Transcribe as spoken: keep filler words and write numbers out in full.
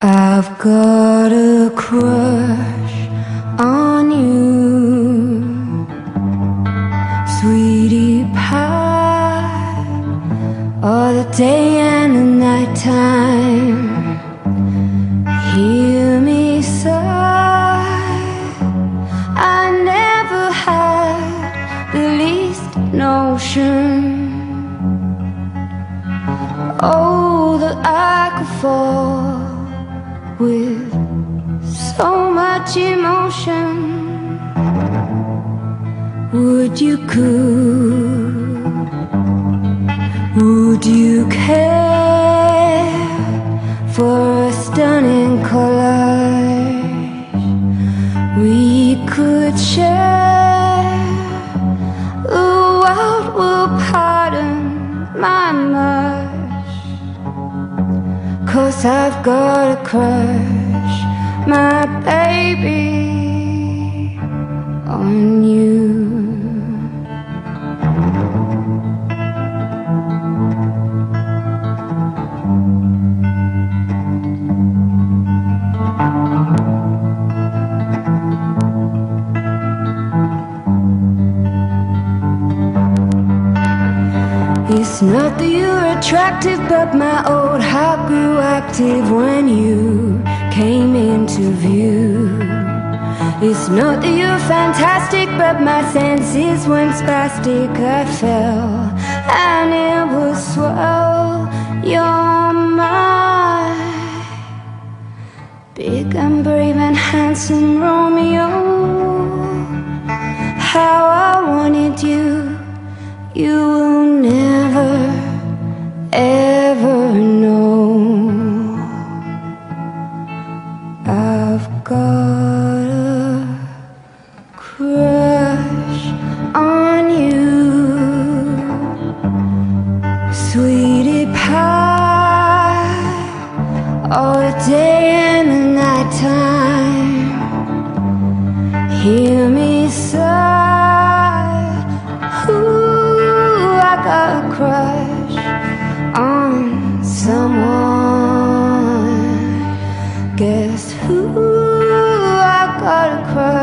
I've got a crush on you, sweetie pie, all the day and the night time. Hear me sigh, I never had the least notion, oh, that I could fall with so much emotion. Would you could, would you care for a stunning collage we could share? The world will pardon my mush, 'cause I've got a crush, my baby, on you. It's not that you're attractive, but my old heart grew active when you came into view. It's not that you're fantastic, but my senses went spastic. I fell and it was swell. You're my big and brave and handsome Romeo. How I wanted you, you will never, ever know. I've got a crush on you, sweetie pie, all the day and the night time. Hear me sigh, ooh, I got a crush on someone. Guess who? I got a crush